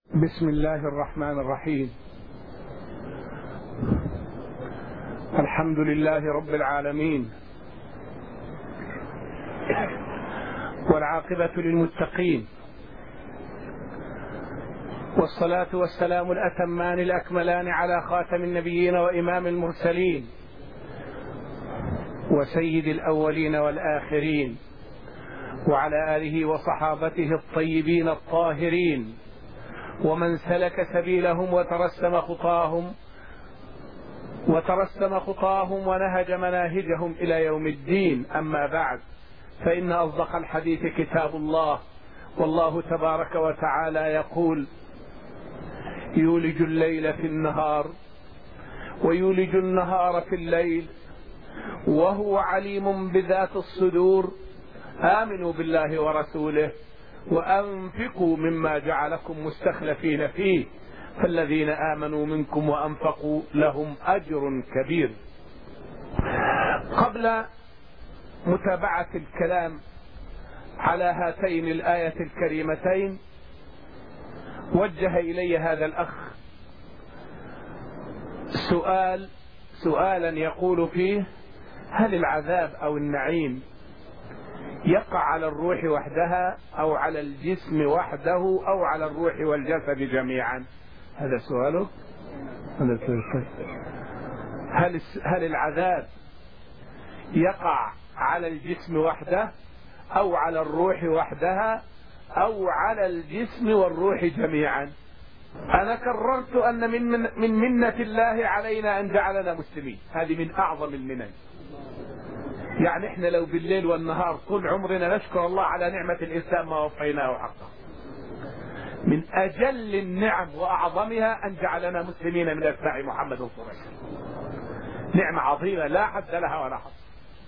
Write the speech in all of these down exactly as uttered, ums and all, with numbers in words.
بسم الله الرحمن الرحيم. الحمد لله رب العالمين، والعاقبة للمتقين، والصلاة والسلام الأتمان الأكملان على خاتم النبيين وإمام المرسلين وسيد الأولين والآخرين، وعلى آله وصحابته الطيبين الطاهرين، ومن سلك سبيلهم وترسم خطاهم وترسم خطاهم ونهج مناهجهم إلى يوم الدين. أما بعد، فإن أصدق الحديث كتاب الله، والله تبارك وتعالى يقول: يولج الليل في النهار ويولج النهار في الليل وهو عليم بذات الصدور، آمنوا بالله ورسوله وأنفقوا مما جعلكم مستخلفين فيه، فالذين آمنوا منكم وأنفقوا لهم أجر كبير. قبل متابعة الكلام على هاتين الآية الكريمتين، وجه إلي هذا الأخ سؤال سؤالا يقول فيه: هل العذاب أو النعيم يقع على الروح وحدها أو على الجسم وحده أو على الروح والجسد جميعا؟ هذا سؤاله. هل هل العذاب يقع على الجسم وحده أو على الروح وحدها أو على الجسم والروح جميعا؟ أنا كررت أن من من, من منة الله علينا أن جعلنا مسلمين، هذه من أعظم المنن. يعني احنا لو بالليل والنهار طول عمرنا نشكر الله على نعمة الإسلام ما وفيناه حقه. من أجل النعم وأعظمها أن جعلنا مسلمين من أتباع محمد صلى الله عليه وسلم. نعمة عظيمة لا حد لها ولا حد.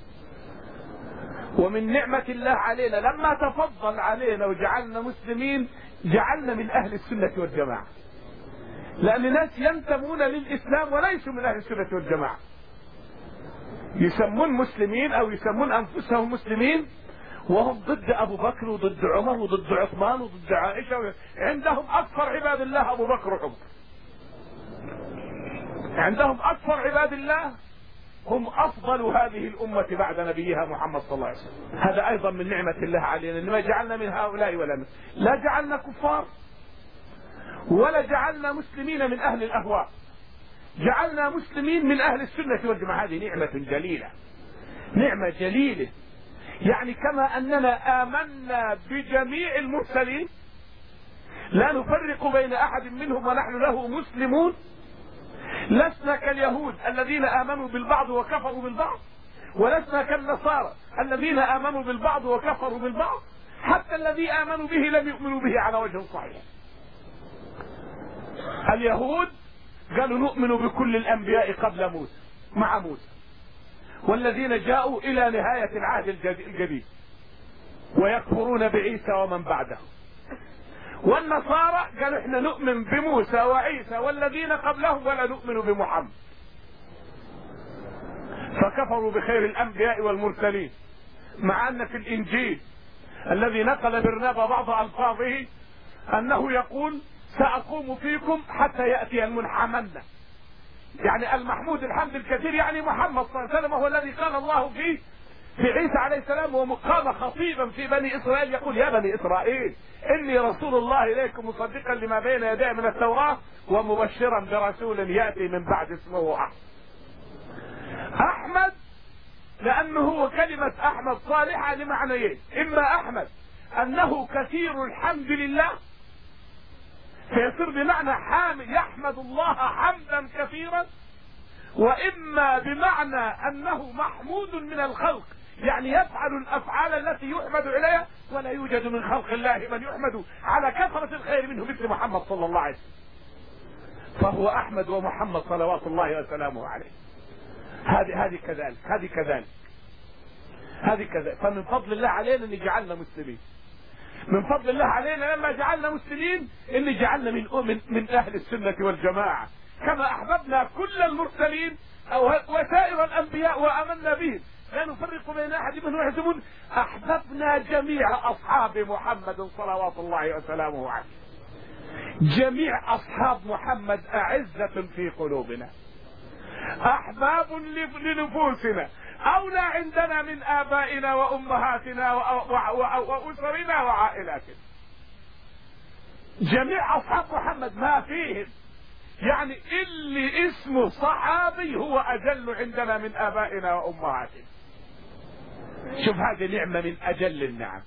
ومن نعمة الله علينا لما تفضل علينا وجعلنا مسلمين، جعلنا من أهل السنة والجماعة، لأن ناس ينتمون للإسلام وليسوا من أهل السنة والجماعة، يسمون مسلمين أو يسمون أنفسهم مسلمين وهم ضد أبو بكر وضد عمر وضد عثمان وضد عائشة. عندهم أكثر عباد الله أبو بكر وعمر، عندهم أكثر عباد الله هم أفضل هذه الأمة بعد نبيها محمد صلى الله عليه وسلم. هذا أيضا من نعمة الله علينا، إنما جعلنا من هؤلاء ولا من. لا جعلنا كفار ولا جعلنا مسلمين من أهل الأهواء، جعلنا مسلمين من أهل السنة والجماعة. هذه نعمة جليلة، نعمة جليلة. يعني كما أننا آمنا بجميع المرسلين لا نفرق بين أحد منهم ونحن له مسلمون، لسنا كاليهود الذين آمنوا بالبعض وكفروا بالبعض، ولسنا كالنصارى الذين آمنوا بالبعض وكفروا بالبعض. حتى الذي آمنوا به لم يؤمنوا به على وجه صحيح. اليهود قالوا نؤمن بكل الأنبياء قبل موسى مع موسى، والذين جاءوا إلى نهاية العهد الجديد، ويكفرون بعيسى ومن بعده. والنصارى قالوا احنا نؤمن بموسى وعيسى والذين قبلهم ولا نؤمن بمحمد، فكفروا بخير الأنبياء والمرسلين. مع أن في الإنجيل الذي نقل برنابا بعض ألفاظه أنه يقول: سأقوم فيكم حتى يأتي المنحمن، يعني المحمود الحمد الكثير، يعني محمد صلى الله عليه وسلم هو الذي قال الله فيه في عيسى عليه السلام ومقام خطيبا في بني إسرائيل يقول: يا بني إسرائيل إني رسول الله إليكم مصدقا لما بين يدي من التوراة ومبشرا برسول يأتي من بعد اسمه أحمد. أحمد لأنه هو كلمة أحمد صالحة لمعنيين: إما أحمد أنه كثير الحمد لله فيصير بمعنى حامد يحمد الله حمدا كثيرا، وإما بمعنى أنه محمود من الخلق، يعني يفعل الأفعال التي يحمد عليها، ولا يوجد من خلق الله من يحمد على كثرة الخير منه مثل محمد صلى الله عليه وسلم، فهو أحمد ومحمد صلوات الله وسلامه عليه. هذه هذه كذلك هذه كذلك هذه كذلك فمن فضل الله علينا أن جعلنا مسلمين. من فضل الله علينا لما جعلنا مسلمين ان جعلنا من من, من اهل السنة والجماعة، كما احببنا كل المرسلين او وسائر الانبياء وامنا بهم، لا نفرق بين احد منهم ويحسبون. احببنا جميع اصحاب محمد صلوات الله وسلامه عليه، جميع أصحاب محمد أعزة في قلوبنا، أحباب لنفوسنا، أولى عندنا من آبائنا وأمهاتنا وأسرنا وعائلاتنا. جميع أصحاب محمد ما فيهم يعني اللي اسمه صحابي هو أجل عندنا من آبائنا وأمهاتنا. شوف هذه نعمة من أجل النعم.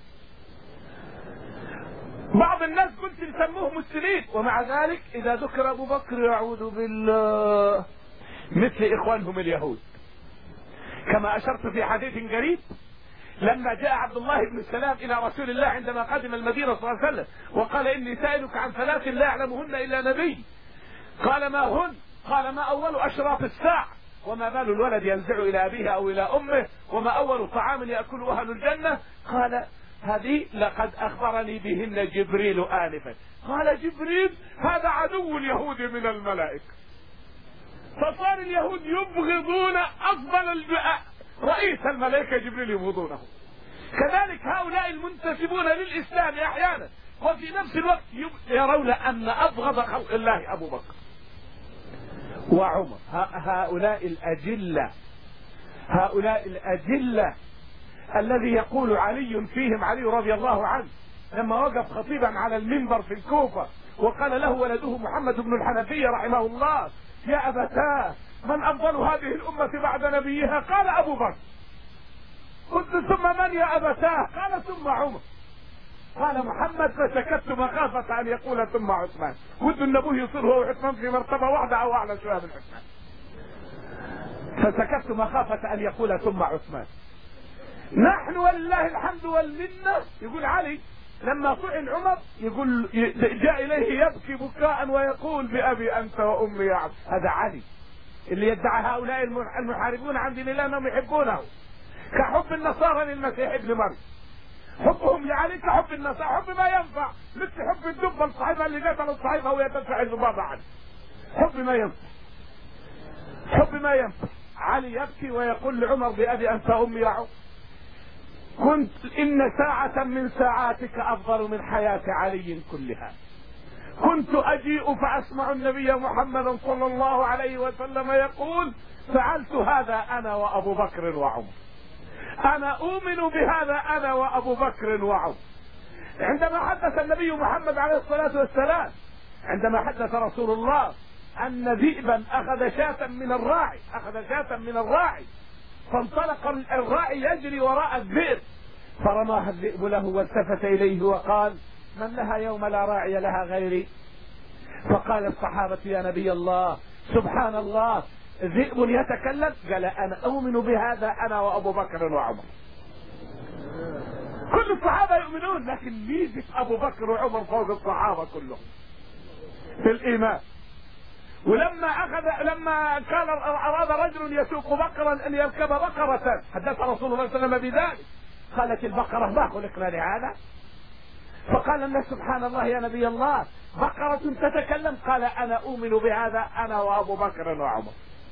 بعض الناس قلت يسموه مسلمين، ومع ذلك إذا ذكر أبو بكر يعوذ بالله مثل إخوانهم اليهود. كما أشرت في حديث قريب لما جاء عبد الله بن السلام إلى رسول الله عندما قدم المدينة صلى الله عليه وسلم وقال إني سائلك عن ثلاث لا يعلمهن إلا نبي. قال ما هن؟ قال ما أول أشراط الساعة، وما بال الولد ينزع إلى أبيه أو إلى أمه، وما أول طعام يأكله أهل الجنة. قال هذه لقد أخبرني بهن جبريل آنفا. قال جبريل هذا عدو اليهود من الملائكة. فصار اليهود يبغضون أفضل رئيس الملائكة جبريل يبغضونه. كذلك هؤلاء المنتسبون للإسلام أحيانا وفي نفس الوقت يرون أن أبغض خلق الله أبو بكر وعمر. هؤلاء الأجلة، هؤلاء الأجلة الذي يقول علي فيهم، علي رضي الله عنه لما وقف خطيبا على المنبر في الكوفة وقال له ولده محمد بن الحنفية رحمه الله يا أبتاه من أفضل هذه الأمة بعد نبيها؟ قال أبو بكر. قلت ثم من يا أبتاه؟ قال ثم عمر. قال محمد فسكت مخافة أن يقول ثم عثمان. ود النبي يصير هو وعثمان في مرتبة واحدة أو أعلى شوية من عثمان، فسكت مخافة أن يقول ثم عثمان. نحن ولله الحمد والمنة. يقول علي لما طعن عمر يقول جاء إليه يبكي بكاء ويقول بأبي أنت وأمي يا عبد. هذا علي اللي يدعى هؤلاء المحاربون عن دين الله أنهم يحبونه، كحب النصارى للمسيح ابن مريم. حبهم لعلي كحب النصارى، حب ما ينفع، مثل حب الدب الصحيفة اللي قتل الصحيفة وهي تدفع الذبابة عنه. حب ما ينفع، حب ما ينفع. علي يبكي ويقول لعمر بأبي أنت وأمي يا عمر. كنت إن ساعة من ساعاتك أفضل من حياة علي كلها. كنت أجيء فأسمع النبي محمدا صلى الله عليه وسلم يقول فعلت هذا أنا وأبو بكر وعمر. أنا أؤمن بهذا أنا وأبو بكر وعمر. عندما حدث النبي محمد عليه الصلاة والسلام، عندما حدث رسول الله أن ذئبا أخذ شاة من الراعي، أخذ شاة من الراعي فانطلق الراعي يجري وراء الذئب فرماها الذئب له والتفت إليه وقال من لها يوم لا راعي لها غيري؟ فقال الصحابة يا نبي الله سبحان الله ذئب يتكلم؟ قال أنا أؤمن بهذا أنا وأبو بكر وعمر. كل الصحابة يؤمنون، لكن ميزة أبو بكر وعمر فوق الصحابة كلهم في الإيمان. ولما أخذ لما كان أراد رجل يسوق بقرا أن يركب بقرة حدث رسول الله صلى الله عليه وسلم بذلك. قالت البقرة ما خلقنا لهذا؟ فقال الناس سبحان الله يا نبي الله بقرة تتكلم؟ قال أنا أؤمن بهذا أنا وأبو بكر وعمر.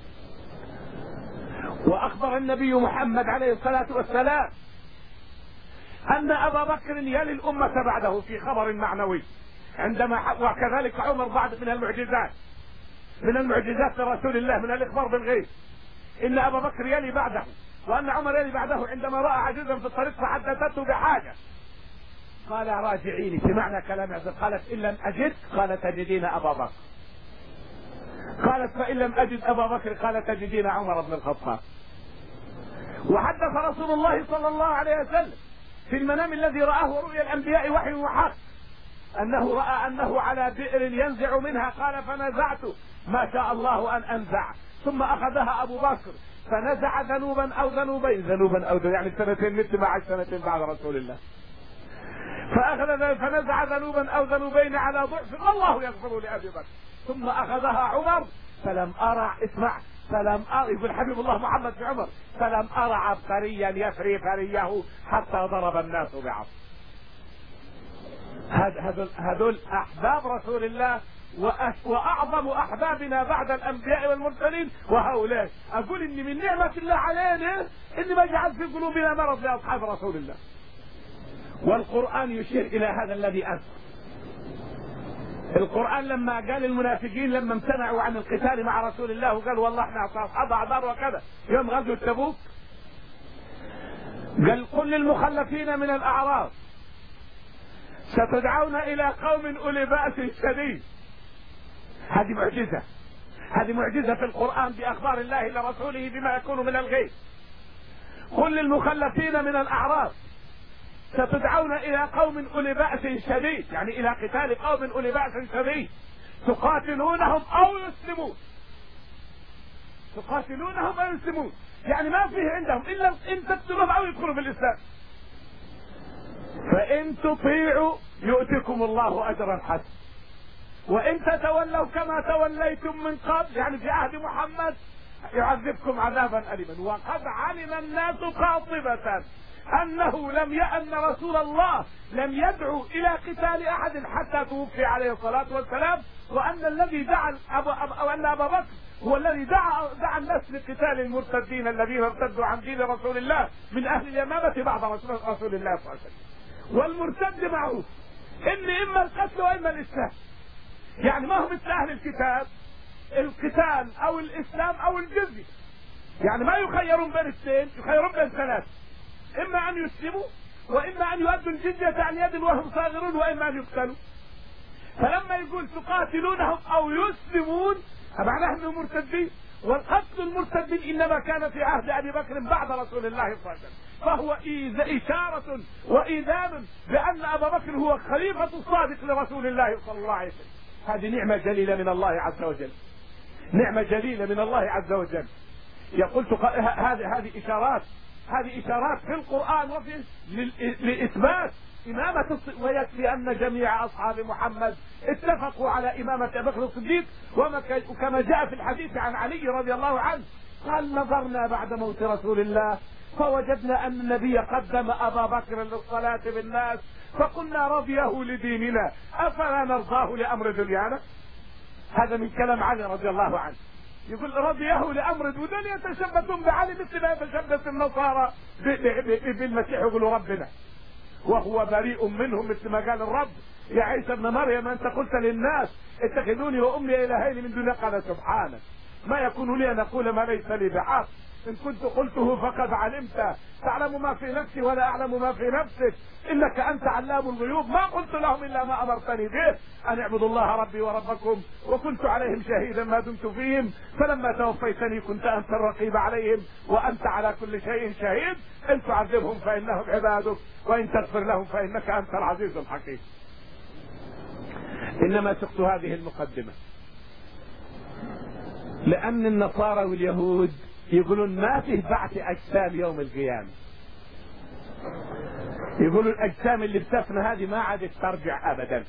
وأخبر النبي محمد عليه الصلاة والسلام أن أبا بكر يلي الأمة بعده في خبر معنوي عندما وكذلك عمر بعد من المعجزات من المعجزات لرسول الله من الإخبار بالغيب إن أبا بكر يلي بعده وأن عمر يلي بعده. عندما رأى عجوزا في الطريق فحدثته بحاجة قال راجعيني في معنى كلام عزيز. قالت إن لم أجد قال تجدين أبا بكر. قالت فإن لم أجد أبا بكر قال تجدين عمر بن الخطاب. وحدث رسول الله صلى الله عليه وسلم في المنام الذي رآه رؤيا الأنبياء وحي وحق أنه رأى أنه على بئر ينزع منها قال فنزعت ما شاء الله أن أنزع ثم أخذها أبو بكر فنزع ذنوبا أو ذنوبين ذنوبا أو ذنوبين يعني سنتين مثل ما عاش سنتين بعد رسول الله. فأخذ فنزع ذنوبا أو ذنوبين على ضعف الله يغفر لأبي بكر ثم أخذها عمر فلم أرى اسمع فلم أرى يقول حبيب الله محمد في عمر فلم أرى عبقريا يفري فريه حتى ضرب الناس بعض. هذول هذول أحباب رسول الله وأعظم أحبابنا بعد الأنبياء والمرسلين. وهؤلاء أقول إن من نعمة الله علينا إن ما جعل في قلوبنا مرض لأصحاب رسول الله. والقرآن يشير إلى هذا الذي أنت القرآن لما قال المنافقين لما امتنعوا عن القتال مع رسول الله وقال والله احنا اصحاب اعذار وكذا يوم غزوة تبوك، قال قل للمخلفين من الاعراب ستدعون الى قوم اولي بأس شديد. هذه معجزة، هذه معجزة في القرآن باخبار الله لرسوله بما يكون من الغيب. قل للمخلفين من الاعراب ستدعون الى قوم اولي بأس شديد، يعني الى قتال قوم اولي بأس شديد تقاتلونهم او يسلمون. تقاتلونهم او يسلمون يعني ما فيه عندهم الا ان تقتلوهم او يدخلوا في الاسلام. فان تطيعوا يؤتكم الله اجرا حسنا وان تتولوا كما توليتم من قبل، يعني في عهد محمد، يعذبكم عذابا اليما. وقد علم الناس قاطبة انه لم يأن رسول الله لم يدعو الى قتال احد حتى توفي عليه الصلاة والسلام، وان الذي دعا أبو أو ان ابا بكر هو الذي دعا دعا الناس لقتال المرتدين الذين ارتدوا عن دين رسول الله من اهل اليمامة بعد رسول الله صلى الله عليه وسلم. والمرتد معروف ان اما القتل واما الاسلام، يعني ما هو مثل اهل الكتاب القتال او الاسلام او الجزية، يعني ما يخيرون بين اثنين، يخيرون بين ثلاث، اما ان يسلموا واما ان يؤدوا الجزية عن يد وهم صاغرون واما ان يقتلوا. فلما يقول تقاتلونهم او يسلمون معناه انهم مرتدين، والقتل المرتدين انما كان في عهد ابي بكر بعد رسول الله صلى الله عليه وسلم، فهو اشارة وايذان بان ابا بكر هو خليفة الصادق لرسول الله صلى الله عليه وسلم. هذه نعمة جليلة من الله عز وجل، نعمة جليلة من الله عز وجل. يقول هذه هذه اشارات، هذه اشارات في القرآن وفي لاثبات إمامة الصديق. ويكفي أن جميع أصحاب محمد اتفقوا على إمامة أبي بكر الصديق، وكما جاء في الحديث عن علي رضي الله عنه قال نظرنا بعد موت رسول الله فوجدنا أن النبي قدم أبا بكر للصلاة بالناس فقلنا رضيه لديننا أفلا نرضاه لأمر دنيانا. هذا من كلام علي رضي الله عنه، يقول رضيه لأمر دنيا يتشبثون بعلي مثل ما يتشبث النصارى بالمسيح يقولوا ربنا وهو بريء منهم، مثل ما قال الرب يا عيسى ابن مريم انت قلت للناس اتخذوني وامي الهين من دون. قال سبحانك ما يكون لي ان اقول ما ليس لي بحق، ان كنت قلته فقد علمت تعلم ما في نفسي ولا اعلم ما في نفسك انك انت علام الغيوب. ما قلت لهم الا ما امرتني به ان اعبدوا الله ربي وربكم وكنت عليهم شهيدا ما دمت فيهم فلما توفيتني كنت انت الرقيب عليهم وانت على كل شيء شهيد. ان تعذبهم فانهم عبادك وان تغفر لهم فانك انت العزيز الحكيم. انما سقت هذه المقدمة لان النصارى واليهود يقولون ما فيه بعث اجسام يوم القيامة، يقولوا الاجسام اللي بتفنى هذه ما عادت ترجع ابدا.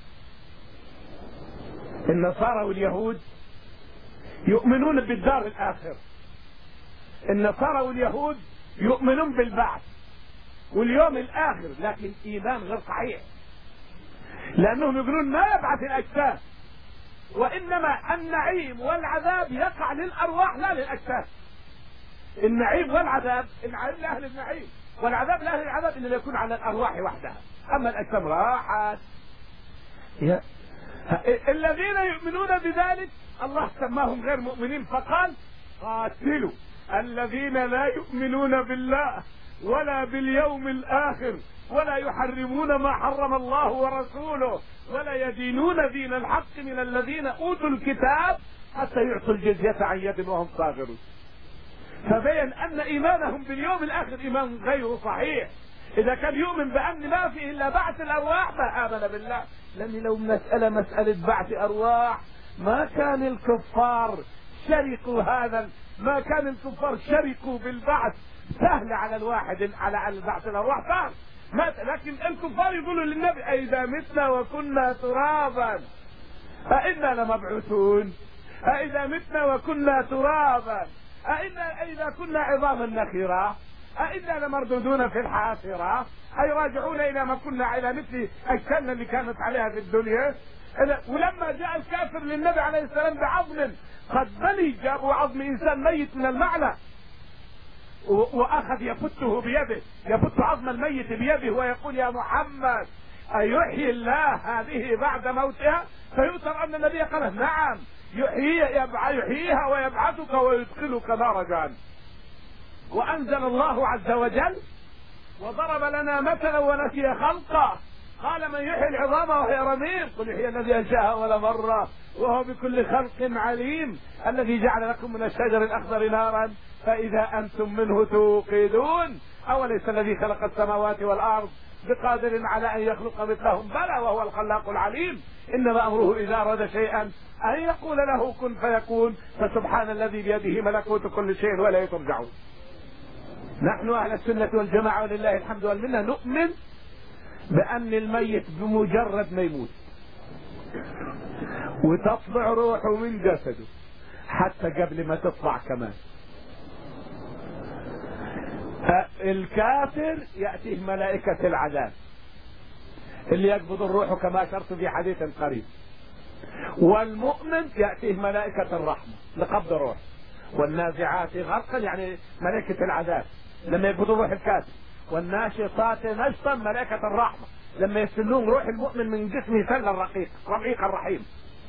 النصارى واليهود يؤمنون بالدار الاخر، النصارى واليهود يؤمنون بالبعث واليوم الاخر، لكن ايمان غير صحيح لانهم يقولون ما يبعث الاجسام، وانما النعيم والعذاب يقع للارواح لا للاجسام. النعيم والعذاب، النعيم لاهل النعيم والعذاب لاهل العذاب انما يكون على الارواح وحدها، اما الاجسام راحت. الذين يؤمنون بذلك الله سماهم غير مؤمنين فقال قاتلوا الذين لا يؤمنون بالله ولا باليوم الاخر ولا يحرمون ما حرم الله ورسوله ولا يدينون دين الحق من الذين اوتوا الكتاب حتى يعطوا الجزية عن يد وهم صاغرون. فبين ان ايمانهم باليوم الاخر ايمان غير صحيح. اذا كان يؤمن بان ما فيه الا بعث الارواح ما امن بالله، لان لو مسألة مسألة بعث ارواح ما كان الكفار شركوا هذا، ما كان الكفار شركوا بالبعث. سهل على الواحد على على بعث الارواح سهل، لكن الكفار يقولوا للنبي اذا متنا وكنا ترابا أئنا لمبعوثون، أئذا متنا وكنا ترابا أئنا إذا كنا عظاما نخرة أئنا لمردودون في الحافرة، أي راجعون إلى ما كنا إلى مثل أجسامنا اللي كانت عليها في الدنيا. ولما جاء الكافر للنبي عليه السلام بعظم قد بني، جابوا عظم إنسان ميت من المعنى وأخذ يفته بيده، يفت عظم الميت بيده ويقول يا محمد أيحيي الله هذه بعد موتها؟ فيؤثر أن النبي قال نعم يحييها ويبعثك ويدخلك نار جهنم. وأنزل الله عز وجل وضرب لنا مثلا ونسي خلقه، قال من يحيي العظام وهي رميم؟ قل يحيي الذي انشاها اول مره وهو بكل خلق عليم، الذي جعل لكم من الشجر الاخضر نارا فاذا انتم منه توقدون، اوليس الذي خلق السماوات والارض بقادر على ان يخلق مثلهم؟ بلى وهو الخلاق العليم، انما امره اذا اراد شيئا ان يقول له كن فيكون، فسبحان الذي بيده ملكوت كل شيء ولا ترجعون. نحن اهل السنه والجماعه ولله الحمد والمنه نؤمن بأن الميت بمجرد ما يموت وتطلع روحه من جسده حتى قبل ما تطلع كمان، الكافر يأتيه ملائكة العذاب اللي يقبض الروح كما أشرت في حديث قريب، والمؤمن يأتيه ملائكة الرحمة لقبض الروح، والنازعات غرقا يعني ملائكة العذاب لما يقبضوا روح الكافر، والناشطات نشطا ملائكة الرحمة لما يسلون روح المؤمن من جسمه سل الرقيق رقيق الرحيم.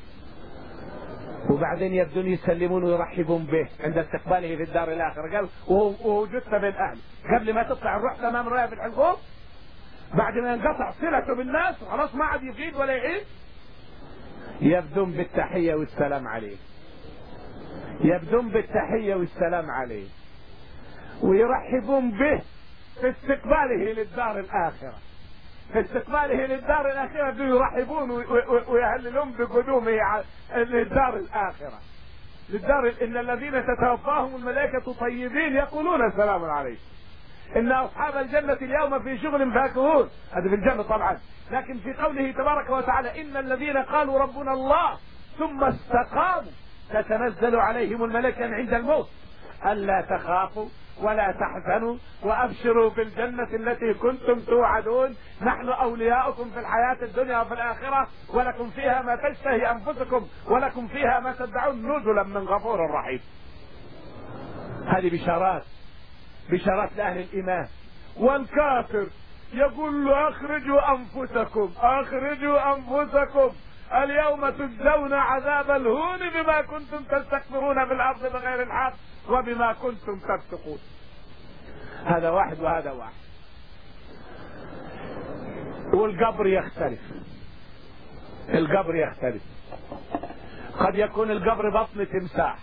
وبعدين يبدون يسلمون ويرحبون به عند استقباله في الدار الآخرة، قال وهو جثة من أهله قبل ما تطلع الروح تمام رايح في الحلقوم، بعد ما ينقطع صلته بالناس وخلاص ما عاد يفيد ولا يعيد، يبدون بالتحية والسلام عليه، يبدون بالتحية والسلام عليه ويرحبون به في استقباله للدار الآخرة، في استقباله للدار الآخرة يرحبون ويهللون بقدومه للدار الآخرة، للدار إن الذين تتوفاهم الملائكة طيبين يقولون السلام عليكم، إن أصحاب الجنة اليوم في شغل فاكهون، هذا في الجنة طبعا، لكن في قوله تبارك وتعالى إن الذين قالوا ربنا الله ثم استقاموا تتنزل عليهم الملائكة عند الموت ألا تخافوا ولا تحزنوا وأبشروا بالجنة التي كنتم توعدون، نحن أولياؤكم في الحياة الدنيا وفي الآخرة ولكم فيها ما تشتهي أنفسكم ولكم فيها ما تدعون نزلا من غفور رحيم. هذه بشارات بشارات لأهل الإيمان. والكافر يقول له أخرجوا أنفسكم أخرجوا أنفسكم اليوم تجزون عذاب الهون بما كنتم تستكبرون في الأرض بغير الحق وبما كنتم تفسقون. هذا واحد وهذا واحد. والقبر يختلف، القبر يختلف، قد يكون القبر بطن تمساح،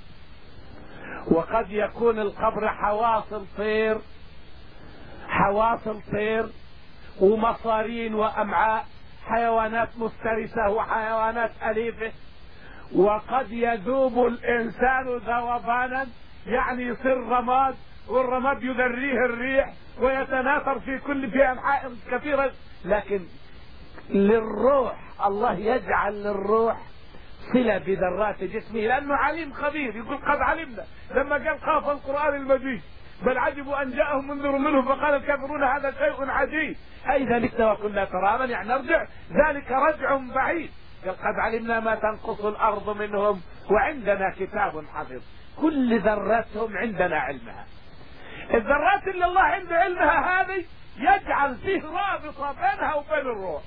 وقد يكون القبر حواصل طير حواصل طير ومصارين وأمعاء، حيوانات مفترسة وحيوانات أليفة، وقد يذوب الإنسان ذوبانا يعني يصير رماد، والرماد يذريه الريح ويتناثر في كل في أنحاء كثيرة، لكن للروح الله يجعل للروح صلة بذرات جسمه لأنه عليم خبير، يقول قد علمنا لما قال خاف القرآن المجيد بل عجبوا أن جاءهم منذر منهم فقال الكافرون هذا شيء عجيب، أي ذلك وكنا تراما يعني نرجع، ذلك رجع بعيد، قال قد علمنا ما تنقص الأرض منهم وعندنا كتاب حفظ، كل ذراتهم عندنا علمها. الذرات اللي الله عنده علمها هذه يجعل فيه رابطة بينها وبين الروح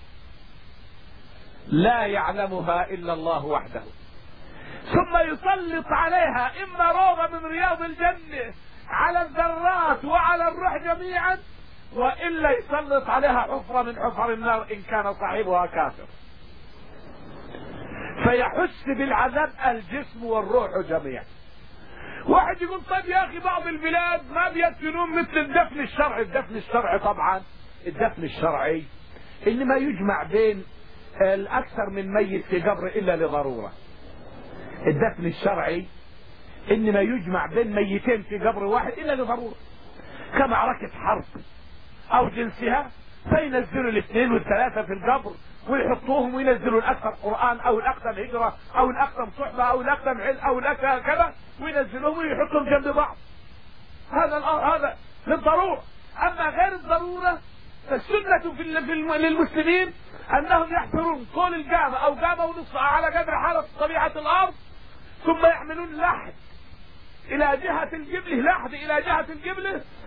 لا يعلمها إلا الله وحده، ثم يسلط عليها إما روضة من رياض الجنة على الذرات وعلى الروح جميعا، وإلا يسلط عليها حفرة من حفر النار إن كان صاحبها كافر، فيحس بالعذاب الجسم والروح جميعا. واحد يقول طيب يا أخي بعض البلاد ما بيدفنون مثل الدفن الشرعي، الدفن الشرعي طبعا الدفن الشرعي إنما يجمع بين الأكثر من ميت في قبر إلا لضرورة، الدفن الشرعي إنما يجمع بين ميتين في قبر واحد إلا لضرورة كمعركة حرب أو جنسها، فينزلوا الاثنين والثلاثة في القبر ويحطوهم وينزلوا الأكثر قرآن أو الأكثر هجرة أو الأكثر صحبة أو الأكثر علم أو الأكثر كذا وينزلوهم ويحطوهم جنب بعض، هذا هذا للضرورة. أما غير الضرورة فالسنة في للمسلمين أنهم يحفرون طول القامة أو قامة ونصف على قدر حالة طبيعة الأرض، ثم يحملون لحد إلى جهة القبلة، لحد إلى جهة القبلة،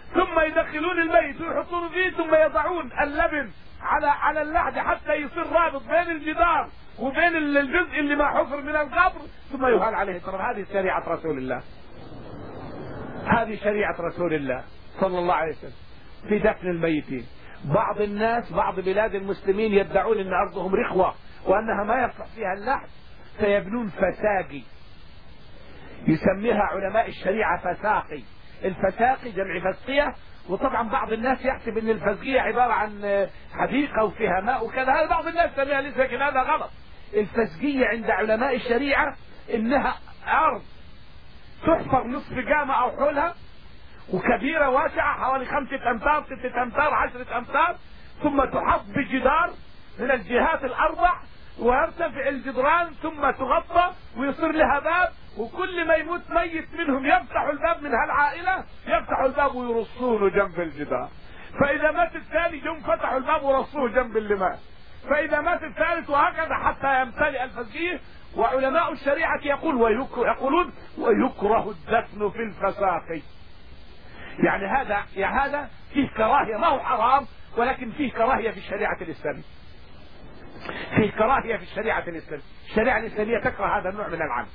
ثم يدخلون الميت ويحطونه فيه، ثم يضعون اللبن على على اللحد حتى يصير رابط بين الجدار وبين الجزء اللي ما حفر من القبر، ثم يهال عليه التراب. هذه شريعة رسول الله، هذه شريعة رسول الله صلى الله عليه وسلم في دفن الميتين. بعض الناس، بعض بلاد المسلمين يدعون ان ارضهم رخوة وانها ما يصلح فيها اللحد، فيبنون فساقي يسميها علماء الشريعة فساقي. الفساقي جمع فسقية، وطبعا بعض الناس يحسب ان الفسقية عبارة عن حديقة وفيها ماء وكذا، هذا بعض الناس يسميها ليس، لكن هذا غلط. الفسقية عند علماء الشريعة انها ارض تحفر نصف قامة او حولها، وكبيرة واسعة حوالي خمسة امتار ستة امتار عشرة امتار، ثم تحط بجدار من الجهات الاربع ويرتفع الجدران، ثم تغطى ويصير لها باب، وكل ما يموت ميت منهم يفتحوا الباب من هالعائلة، يفتحوا الباب ويرصونه جنب الجدار. فإذا مات الثاني جم فتحوا الباب ورصوه جنب اللي مات، فإذا مات الثالث، وهكذا حتى يمتلئ الفسقية. وعلماء الشريعة يقول ويكره يقولون ويكره الدفن في الفساقي. يعني هذا يعني هذا فيه كراهية، ما هو حرام، ولكن فيه كراهية في الشريعة الإسلامية. فيه كراهية في الشريعة الإسلامية. الشريعة الإسلامية تكره هذا النوع من العمل.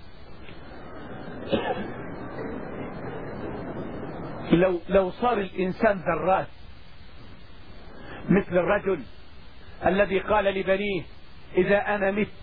لو لو صار الإنسان ذرات مثل الرجل الذي قال لبنيه إذا أنا مت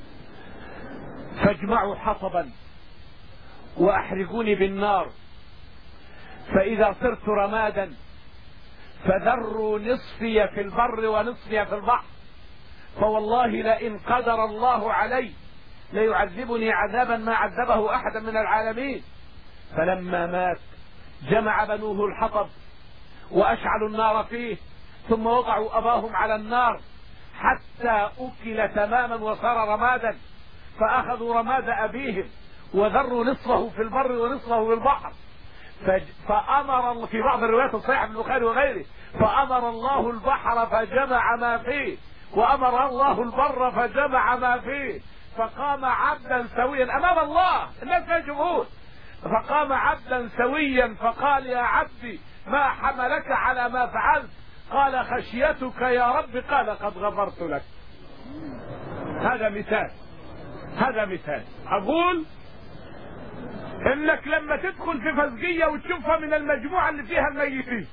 فاجمعوا حطبا وأحرقوني بالنار، فإذا صرت رمادا فذروا نصفي في البر ونصفي في البحر، فوالله لئن قدر الله علي ليعذبني عذابا ما عذبه أحدا من العالمين. فلما مات جمع بنوه الحطب وأشعلوا النار فيه، ثم وضعوا أباهم على النار حتى أكل تماما وصار رمادا، فأخذوا رماد أبيهم وذروا نصفه في البر ونصفه في البحر. فأمر في بعض الروايات الصحيحة من البخاري وغيره فأمر الله البحر فجمع ما فيه، وأمر الله البر فجمع ما فيه، فقام عبدا سويا أمام الله، الناس لا يشوفون، فقام عبدا سويا فقال يا عبدي ما حملك على ما فعلت؟ قال خشيتك يا رب. قال قد غفرت لك. هذا مثال، هذا مثال. أقول انك لما تدخل في فزقية وتشوفها من المجموعة اللي فيها الميتين،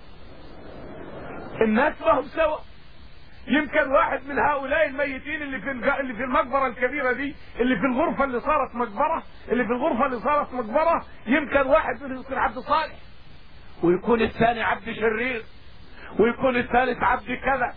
الناس ما هم سوا. يمكن واحد من هؤلاء الميتين اللي في اللي في المقبرة الكبيرة دي، اللي في الغرفة اللي صارت مقبرة، اللي في الغرفة اللي صارت مقبرة، يمكن واحد منهم يكون عبد صالح، ويكون الثاني عبد شرير، ويكون الثالث عبد كذا.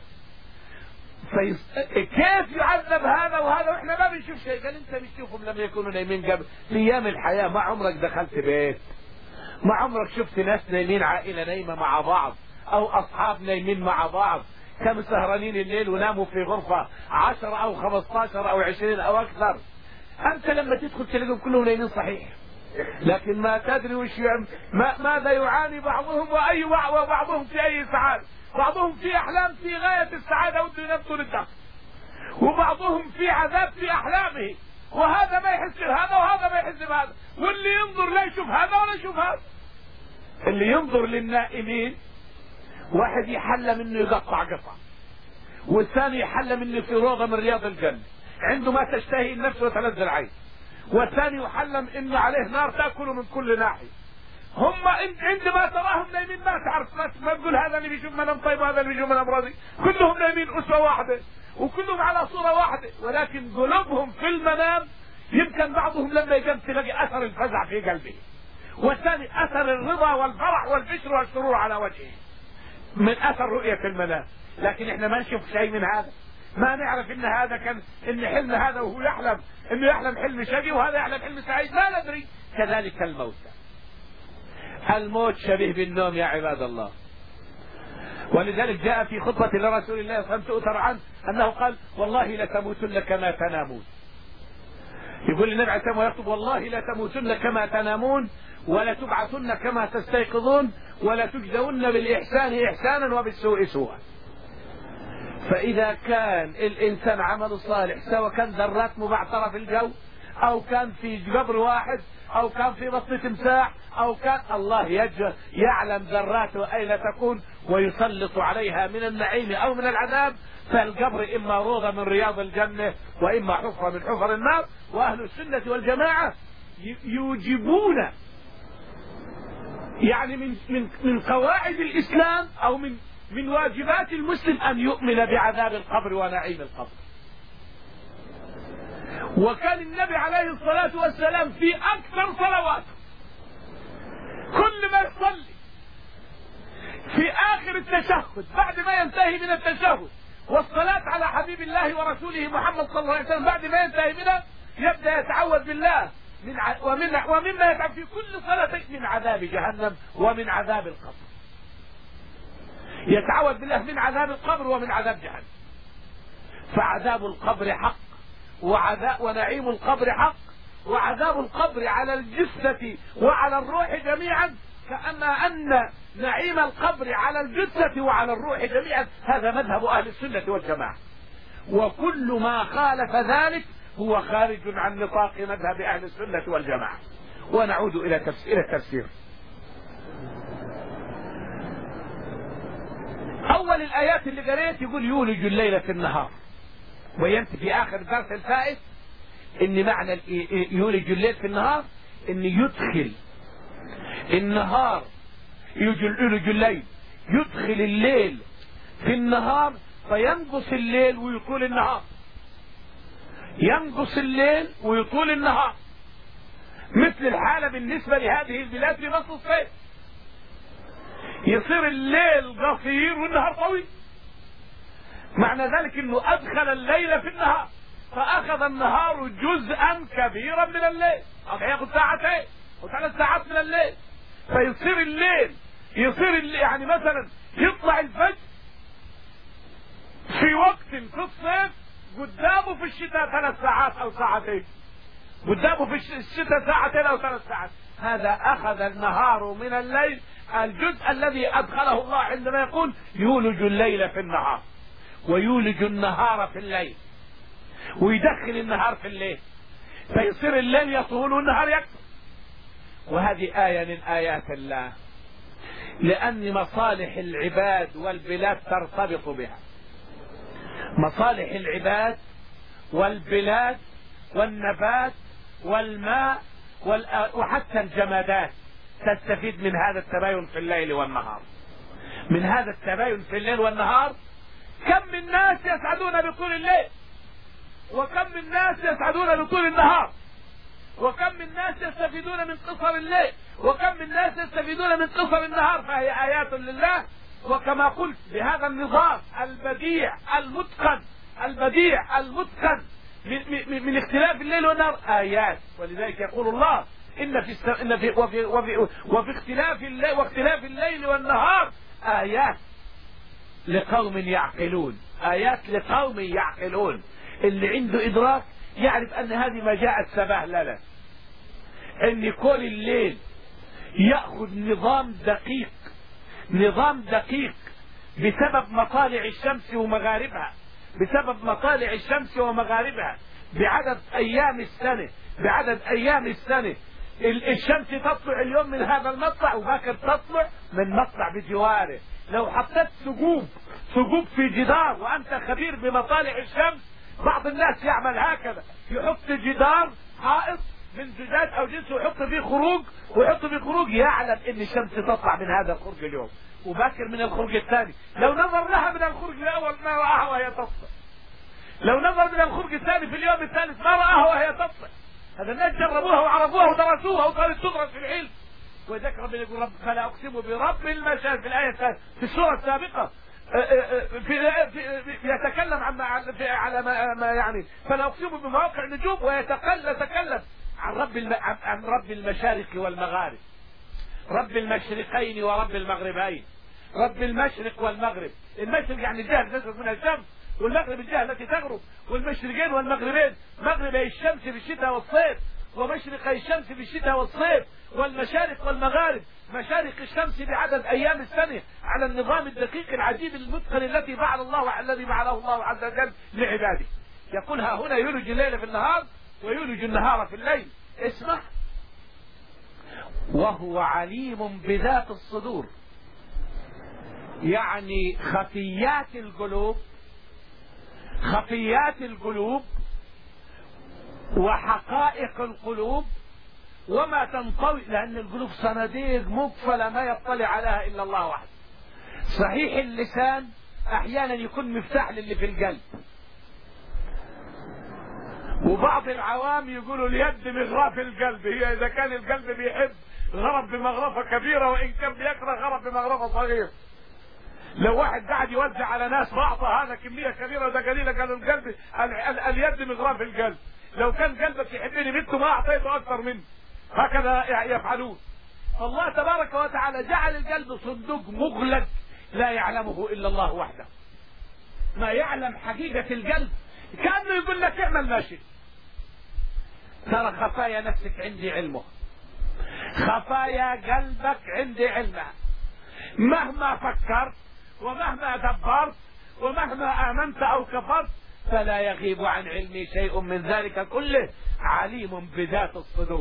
فيص... كيف يعذب هذا وهذا واحنا ما بنشوف شيء؟ قال انت بتشوفهم لما يكونوا نايمين قبل في ايام الحياه، ما عمرك دخلت بيت، ما عمرك شفت ناس نايمين عائله نايمه مع بعض او اصحاب نايمين مع بعض، كانوا سهرانين الليل وناموا في غرفه عشرة او خمستاشر او عشرين او اكثر. انت لما تدخل تلاقيهم كلهم نايمين صحيح، لكن ما تدري وش يعني ما ماذا يعاني بعضهم واي وبعضهم في اي سعاده. بعضهم في احلام في غاية السعادة وده ينام طول الدهر، وبعضهم في عذاب في احلامه، وهذا ما يحس بهذا وهذا ما يحس بهذا، واللي ينظر لا يشوف هذا ولا يشوف هذا. اللي ينظر للنائمين واحد يحلم انه يقطع قطع، والثاني يحلم انه في روضة من رياض الجنة عنده ما تشتهي النفس وتلذ العين، والثاني يحلم انه عليه نار تاكله من كل ناحية. هم عندما تراهم نايمين ما تعرف، ما تقول هذا اللي بيشوف منام طيب وهذا اللي بيشوف منام راضي، كلهم نايمين أسوة واحدة وكلهم على صورة واحدة، ولكن قلوبهم في المنام يمكن بعضهم لما يقوم تلاقي أثر الفزع في قلبه، والثاني أثر الرضا والفرح والبشر والسرور على وجهه من أثر رؤية المنام. لكن احنا ما نشوف شيء من هذا، ما نعرف ان هذا كان ان حلم هذا وهو يحلم انه يحلم حلم شقي وهذا يحلم حلم سعيد، ما ندري. كذلك الموت، الموت شبيه بالنوم يا عباد الله. ولذلك جاء في خطبة لرسول الله صلى الله عليه وسلم تؤثر عنه أنه قال والله لتموتن كما تنامون. يقول النبي عليه الصلاة والسلام ويخطب والله لتموتن كما تنامون ولتبعثن كما تستيقظون ولتجزون بالإحسان إحسانا وبالسوء سوءا. فإذا كان الإنسان عمل صالح سواء كان ذرات مبعثرة في الجو او كان في قبر واحد او كان في بطن تمساح او كان الله يجعل يعلم ذراته اين تكون ويسلط عليها من النعيم او من العذاب. فالقبر اما روضة من رياض الجنة واما حفرة من حفر النار. واهل السنة والجماعة يوجبون يعني من من من قواعد الاسلام او من من واجبات المسلم ان يؤمن بعذاب القبر ونعيم القبر. وكان النبي عليه الصلاة والسلام في اكثر صلواته كل ما يصلي في اخر التشهد بعد ما ينتهي من التشهد والصلاة على حبيب الله ورسوله محمد صلى الله عليه وسلم بعد ما ينتهي منها يبدأ يتعوذ بالله من ع... ومن... ومما يتعب في كل صلاة من عذاب جهنم ومن عذاب القبر. يتعوذ بالله من عذاب القبر ومن عذاب جهنم. فعذاب القبر حق وعذاب ونعيم القبر حق. وعذاب القبر على الجثة وعلى الروح جميعا كأما أن نعيم القبر على الجثة وعلى الروح جميعا. هذا مذهب أهل السنة والجماعة. وكل ما خالف ذلك هو خارج عن نطاق مذهب أهل السنة والجماعة. ونعود إلى تفسير التفسير. أول الآيات اللي قريت يقول يولج الليل في النهار. وينت في آخر درس الفائت إن معنى يولج الليل في النهار إن يدخل النهار يولج الليل يدخل الليل في النهار فينقص الليل ويطول النهار. ينقص الليل ويطول النهار مثل الحالة بالنسبة لهذه البلاد في فصل الصيف. يصير الليل قصير والنهار طويل. معنى ذلك انه ادخل الليل في النهار فاخذ النهار جزءا كبيرا من الليل. هذا ياخذ ساعتين وثلاث ساعات من الليل. فيصير الليل يصير الليل يعني مثلا يطلع الفجر في وقت في الصيف قدامه في الشتاء ثلاث ساعات او ساعتين. قدامه في الشتاء ساعتين او ثلاث ساعات. هذا اخذ النهار من الليل الجزء الذي ادخله الله عندما يقول يولج الليل في النهار ويولج النهار في الليل ويدخل النهار في الليل فيصير الليل يطول والنهار يكثر. وهذه آية من آيات الله لأن مصالح العباد والبلاد ترتبط بها. مصالح العباد والبلاد والنبات والماء وحتى الجمادات تستفيد من هذا التباين في الليل والنهار. من هذا التباين في الليل والنهار كم من ناس يسعدون بطول الليل وكم من ناس يسعدون بطول النهار وكم من ناس يستفيدون من قصر الليل وكم من ناس يستفيدون من قصر النهار. فهي آيات لله. وكما قلت بهذا النظام البديع المتقن البديع المتقن من, من, من اختلاف الليل والنهار آيات. ولذلك يقول الله إن في, الس... إن في وفي, وفي, وفي اختلاف الليل واختلاف الليل والنهار آيات لقوم يعقلون. آيات لقوم يعقلون. اللي عنده إدراك يعرف أن هذه ما جاءت سبهللة. أن كل الليل يأخذ نظام دقيق نظام دقيق بسبب مطالع الشمس ومغاربها بسبب مطالع الشمس ومغاربها بعدد أيام السنة بعدد أيام السنة. الشمس تطلع اليوم من هذا المطلع وباكر تطلع من مطلع بجواره. لو حطيت ثقوب ثقوب في جدار وأنت خبير بمطالع الشمس بعض الناس يعمل هكذا يحط جدار حائط من زجاج او جنس ويحط فيه خروج ويحط فيه خروج يعلم ان الشمس تطلع من هذا الخروج اليوم وباكر من الخروج الثاني. لو نظر لها من الخروج الاول ما راها وهي تطلع. لو نظر من الخروج الثاني في اليوم الثالث ما راها وهي تطلع. هذا الناس جربوها وعرفوها ودرسوها وصارت تدرس في العلم. وذكر ربنا يقول رب فلا اقسم برب المشارق في الايه الثانيه في السوره السابقه في في يتكلم عن على ما, ما يعني فلا اقسم بمواقع النجوم ويتكلم يتكلم عن رب عن رب المشارق والمغارب. رب المشرقين ورب المغربين. رب المشرق والمغرب. المشرق يعني الجهه التي تشرق منها الشمس والمغرب الجهه التي تغرب. والمشرقين والمغربين مغربي الشمس في الشتاء والصيف ومشرقي الشمس في الشتاء والصيف. والمشارق والمغارب مشارق الشمس بعدد ايام السنه على النظام الدقيق العجيب المتقن الذي فعل الله الذي فعله الله عز وجل لعباده. يقول ها هنا يولج الليل في النهار ويولج النهار في الليل. اسمع، وهو عليم بذات الصدور، يعني خفيات القلوب، خفيات القلوب وحقائق القلوب وما تنطوي، لأن القلوب صناديق مقفلة ما يطلع عليها إلا الله وحده. صحيح اللسان أحيانا يكون مفتاح للي في القلب، وبعض العوام يقولوا اليد مغرف القلب، هي إذا كان القلب بيحب غرب بمغرفة كبيرة، وإن كان بيكره غرب بمغرفة صغيرة. لو واحد قاعد يوزع على ناس بعطى هذا كمية كبيرة وده قليلة، قالوا القلب ال ال اليد مغرف القلب، لو كان قلبك يحبني بنته ما أعطيته أكثر منه. هكذا يفعلون. الله تبارك وتعالى جعل القلب صندوق مغلق لا يعلمه إلا الله وحده. ما يعلم حقيقة القلب كأنه يقول لك اعمل ما شئت. ترى خفايا نفسك عندي علمه، خفايا قلبك عندي علمها. مهما فكرت ومهما دبرت ومهما آمنت أو كفرت فلا يغيب عن علمي شيء من ذلك كله، عليم بذات الصدور.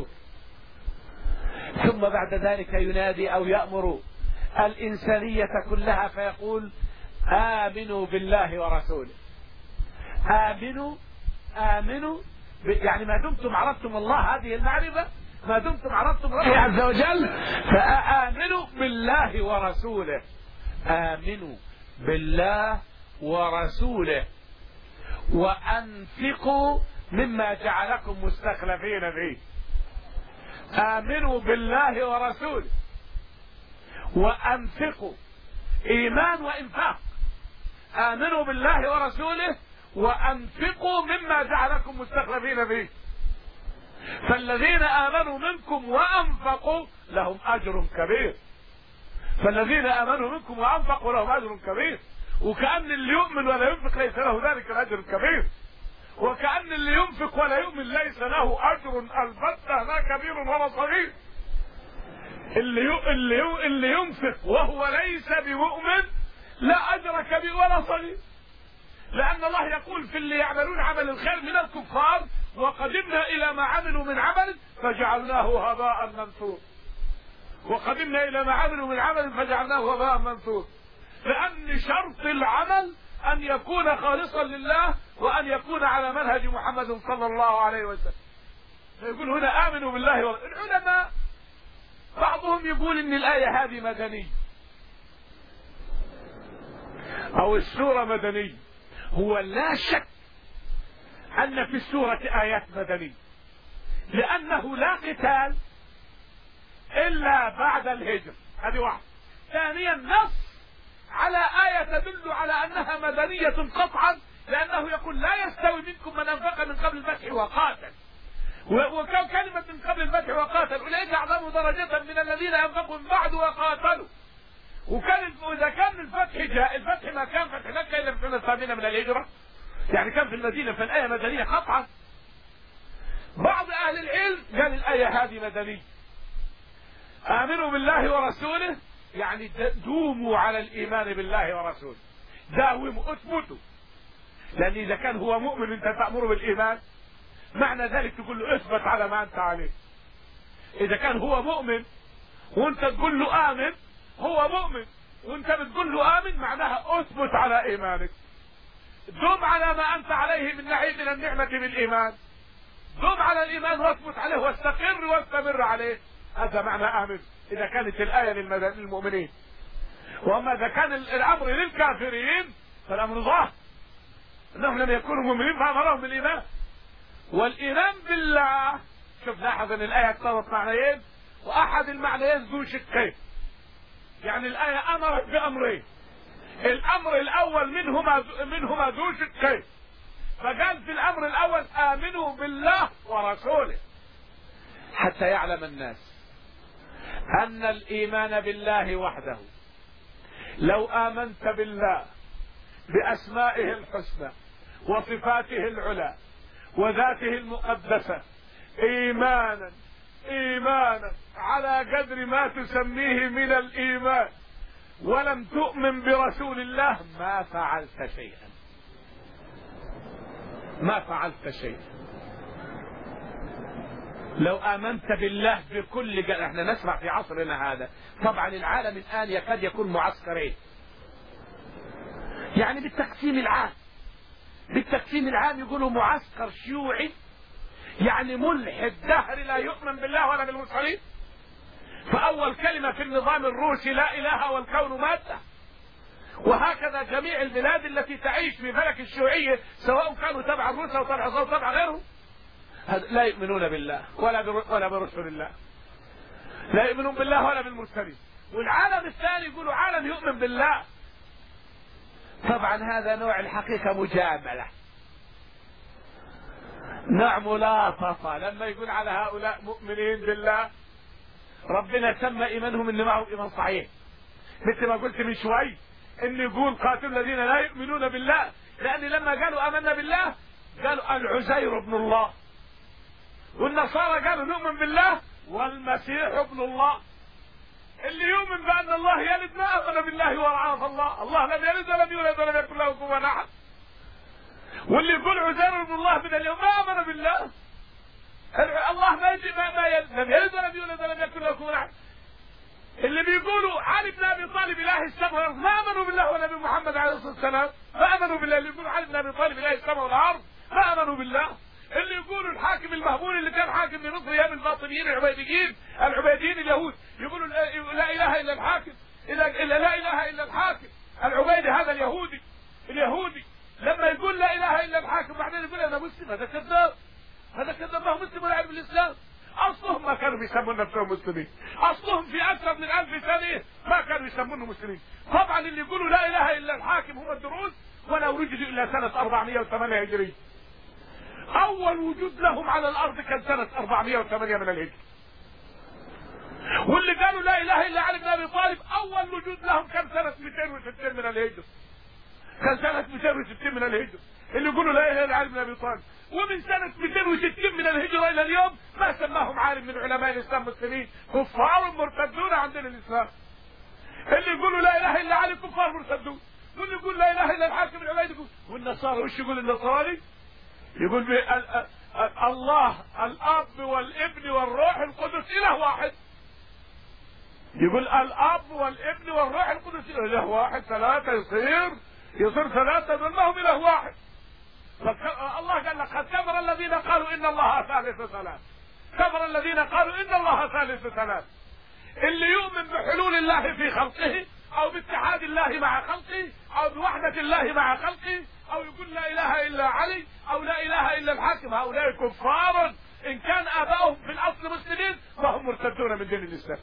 ثم بعد ذلك ينادي أو يأمر الإنسانية كلها فيقول آمنوا بالله ورسوله. آمنوا آمنوا يعني ما دمتم عرفتم الله، هذه المعرفة، ما دمتم عرفتم ربه عز وجل فآمنوا بالله ورسوله. آمنوا بالله ورسوله وأنفقوا مما جعلكم مستخلفين فيه. آمنوا بالله ورسوله وأنفقوا، إيمان وإنفاق. آمنوا بالله ورسوله وأنفقوا مما جعلكم مستخلفين فيه. فالذين آمنوا منكم وأنفقوا لهم أجر كبير، فالذين آمنوا منكم وأنفقوا لهم أجر كبير. وكأن اللي يؤمن ولا ينفق ليس له ذلك الأجر الكبير، وكأن اللي ينفق ولا يؤمن ليس له أجر البتة لا كبير ولا صغير. اللي ي... اللي, ي... اللي ينفق وهو ليس بمؤمن لا أجر كبير ولا صغير، لأن الله يقول في اللي يعملون عمل الخير من الكفار وقدمنا إلى ما عملوا من عمل فجعلناه هباء منثورا. وقدمنا إلى ما عملوا من عمل فجعلناه هباء منثورا، لأن شرط العمل أن يكون خالصا لله وأن يكون على منهج محمد صلى الله عليه وسلم. يقول هنا آمنوا بالله ورسوله. العلماء بعضهم يقول إن الآية هذه مدنية أو السورة مدنية. هو لا شك أن في السورة آيات مدنية، لأنه لا قتال إلا بعد الهجرة، هذه واحدة. ثانيا نص على آية تدل على أنها مدنية قطعا، لأنه يقول لا يستوي منكم من أنفق من قبل الفتح وقاتل. وكم كلمة من قبل الفتح وقاتل أولئك أعظم درجة من الذين أنفقوا من بعد وقاتلوا. وكان إذا كان الفتح جاء، الفتح ما كان فتح مكة إلا في السنة الثامنة من الهجرة، يعني كان في المدينة، فالآية مدنية قطعا. بعض أهل العلم قال الآية هذه مدنية. آمنوا بالله ورسوله يعني دوموا على الإيمان بالله ورسوله، داوموا اثبتوا. لأن إذا كان هو مؤمن أنت تأمره بالإيمان، معنى ذلك تقول له اثبت على ما أنت عليه. إذا كان هو مؤمن وأنت تقول له آمن، هو مؤمن وأنت بتقول له آمن، معناها اثبت على إيمانك، دم على ما أنت عليه من ناحية من النعمة بالإيمان، دم على الإيمان واثبت عليه واستقر واستمر عليه. هذا معنى آمن إذا كانت الآية للمؤمنين. وأما إذا كان الأمر للكافرين فالأمر ظاهر، أنهم لم يكونوا مؤمنين فأمرهم بالإيمان. والإيمان بالله، شوف لاحظ أن الآية اقتضت معنيين، وأحد المعنيين ذو شقين. يعني الآية أمرت بأمرين، الأمر الأول منهما منهما ذو شقين. فقال في الأمر الأول آمنوا بالله ورسوله، حتى يعلم الناس أن الإيمان بالله وحده، لو آمنت بالله بأسمائه الحسنى وصفاته العلى وذاته المقدسة إيمانا إيمانا على قدر ما تسميه من الإيمان، ولم تؤمن برسول الله ما فعلت شيئا، ما فعلت شيئا. لو آمنت بالله بكل جل... احنا نسمع في عصرنا هذا طبعا العالم الآن يكاد يكون معسكرين، يعني بالتقسيم العام بالتقسيم العام يقولوا معسكر شيوعي، يعني ملحد دهر لا يؤمن بالله ولا بالمرسلين. فأول كلمة في النظام الروسي لا إله والكون مادة. وهكذا جميع البلاد التي تعيش في فلك الشيوعية سواء كانوا تبع الروس أو تبع أو تبع غيرهم لا يؤمنون بالله ولا ولا برسول الله، لا يؤمنون بالله ولا بالمرسلين. والعالم الثاني يقولوا عالم يؤمن بالله. طبعا هذا نوع الحقيقة مجاملة، نوع ملاطفة لما يقول على هؤلاء مؤمنين بالله. ربنا سمى إيمانهم إن معهم إيمان صحيح، مثل ما قلت من شوي إن يقول قاتل الذين لا يؤمنون بالله، لأن لما قالوا آمنا بالله قالوا العزير ابن الله، والنصارى قالوا نؤمن بالله والمسيح ابن الله. اللي يؤمن بأن الله يلد ما آمن بالله ورعاه الله، الله لم يلد ولم يولد ولم يكن له كفوا أحد. واللي يقول عزير ابن الله من اليوم ما آمن بالله. الله ما يجي ما, ما يلد لم يلد ولم يولد ولم يكن له كفوا أحد. اللي بيقولوا علي بن ابي طالب اله السماء والارض ما امنوا بالله ولا بمحمد عليه الصلاه والسلام، ما امنوا بالله. اللي يقولوا علي بن ابي طالب اله السماء والارض ما امنوا بالله. اللي يقولوا الحاكم المهمون اللي كان حاكم لمصر ايام الباطنيين العبيديين العبيديين اليهود يقولوا لا اله الا الحاكم، الا لا اله الا الحاكم العبيدي هذا اليهودي اليهودي لما يقول لا اله الا الحاكم بعدين يقول انا مسلم، هذا كذاب، هذا كذاب، ما هو مسلم ولا يعرف الاسلام. اصلهم ما كانوا بيسمون نفسهم مسلمين، اصلهم في اكثر من ألف سنه ما كانوا يسمونهم مسلمين. طبعا اللي يقولوا لا اله الا الحاكم هم الدروز ولو وجدوا الا سنه أربعمائة وثمانية هجري. اول وجود لهم على الارض كان سنه أربعمائة وثمانية من الهجره. واللي قالوا لا اله الا علي بن ابي طالب اول وجود لهم كان سنه مئتين وستين من الهجره، كان سنه مئتين وستين من الهجره اللي يقولوا لا اله الا علي بن ابي طالب. ومن سنة مئتين وستين من الهجرة إلى اليوم ما سماهم عالم من علماء الإسلام مسلمين، كفار مرتدون عن دين الإسلام. اللي يقولوا لا إله إلا علي كفار مرتدون، واللي يقول لا إله إلا الحاكم العبيد. والنصارى وش يقول النصاري؟ يقول الله الأب والابن والروح القدس إله واحد. يقول الأب والابن والروح القدس إله واحد، ثلاثة يصير يصير ثلاثة دول ما هم إله واحد. الله قال لك قد كفر الذين قالوا ان الله ثالث ثلاث، كفر الذين قالوا ان الله ثالث ثلاث. اللي يؤمن بحلول الله في خلقه او باتحاد الله مع خلقه او بوحدة الله مع خلقه او يقول لا اله الا علي او لا اله الا الحاكم، هؤلاء كفار ان كان ابائهم في الاصل مسلمين فهم مرتدون من دين الاسلام،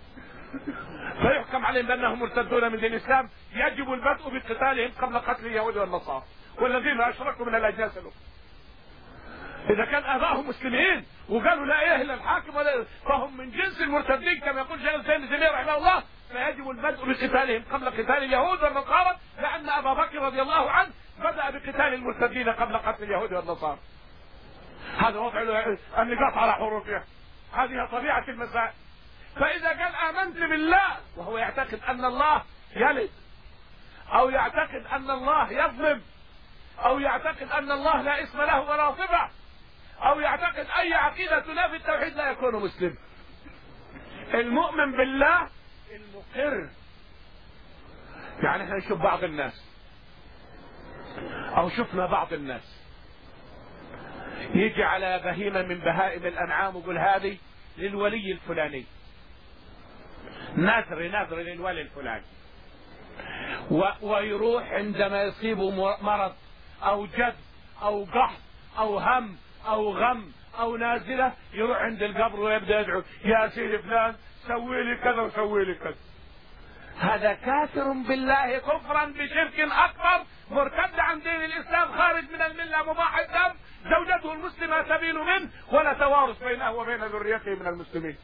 فيحكم عليهم بانهم مرتدون من دين الاسلام. يجب البدء بقتالهم قبل قتل اليهود والنصارى والذين اشركوا من الاجناس الاخرى. اذا كان ابائهم مسلمين وقالوا لا اله الا الحاكم ولا فهم من جنس المرتدين كما يقول شيخ الاسلام ابن تيميه رحمه الله. فيجب البدء بقتالهم قبل قتال اليهود والنصارى، لان ابا بكر رضي الله عنه بدا بقتال المرتدين قبل قتل اليهود والنصارى. هذا وضع النقاط على حروفها، هذه طبيعه المسائل. فاذا قال امنت بالله وهو يعتقد ان الله يلد او يعتقد ان الله يظلم او يعتقد ان الله لا اسم له ولا صفه او يعتقد اي عقيده تنافي التوحيد لا يكون مسلم. المؤمن بالله المقر. يعني احنا نشوف بعض الناس او شفنا بعض الناس يجي على بهيمه من بهائم الانعام ويقول هذه للولي الفلاني، نذر نذر للولي الفلاني، ويروح عندما يصيبه مرض او جد او قحط او هم او غم او نازله يروح عند القبر ويبدا يدعو يا سيدي فلان سوي لي كذا وسوي لي كذا. هذا كافر بالله كفرا بشرك اكبر، مرتد عن دين الاسلام، خارج من المله، مباح الدم، زوجته المسلمه تبين منه ولا توارث بينه وبين ذريته من المسلمين.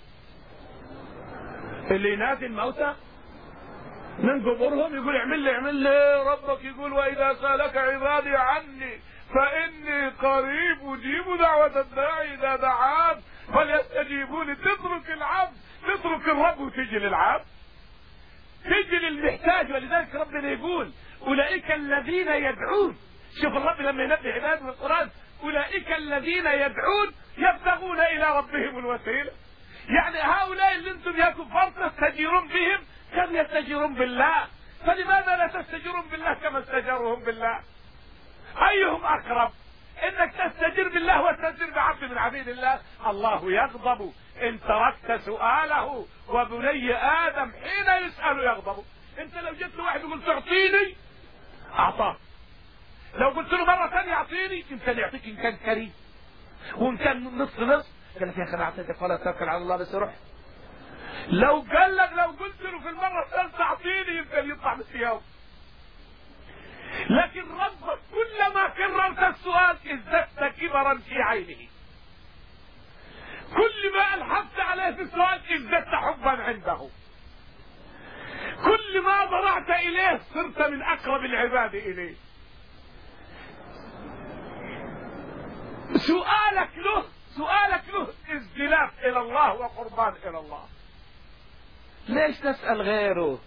اللي ينادي الموتى من قبورهم يقول اعمل لي اعمل لي ربك يقول واذا سالك عبادي عني فاني قريب اجيب دعوه الداعي اذا دعان فليستجيبوا لي. تترك العبد تترك الرب وتجي للعبد، تجي للمحتاج. ولذلك ربنا يقول اولئك الذين يدعون. شوف الرب لما ينبه عباده في القران اولئك الذين يدعون يبتغون إلى ربهم الوسيلة. يعني هؤلاء اللي انتم يا كفار تستجيرون بهم كم يستجيرون بالله، فلماذا لا تستجيرون بالله كما استجارهم بالله؟ أيهم أقرب، إنك تستجير بالله وتستجير بعبد من عبيد الله؟ الله يغضب إن تركت سؤاله، وبني آدم حين يسأل يغضب. أنت لو جئت لواحد يقول تعطيني أعطاك، لو قلت له مرة ثانية أعطيني يمكن يعطيك إن كان كريم، وإن كان نصف نصف قال لك يا أخي أنا أعطيتك ولا توكل على الله بس روح. لو قال لك لو قلت له في المرة الثالثة أعطيني يمكن يطلع بالثياب. لكن ربك كلما كررت السؤال ازددت كبرا في عينه، كل ما ألحقت عليه في السؤال ازددت حبا عنده، كل ما ضرعت إليه صرت من أقرب العباد إليه. سؤالك له سؤالك له ازدلاف إلى الله وقربان إلى الله. ليش تسأل غيره؟